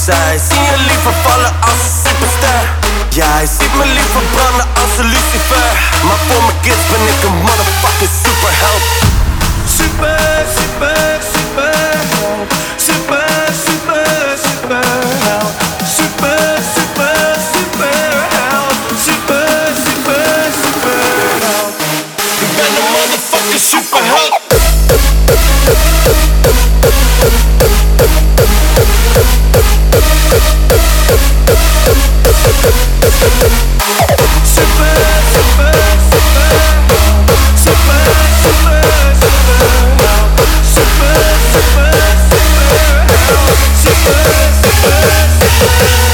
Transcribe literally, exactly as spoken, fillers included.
Zij zien je liever vallen als een superster. Jij ziet me liever branden als een lucifer. Maar voor mijn kids ben ik een motherfucking superheld. Super, super, super Super, super, super Super, super, super Super, super, super Ik ben een motherfucking superheld. Super, super, super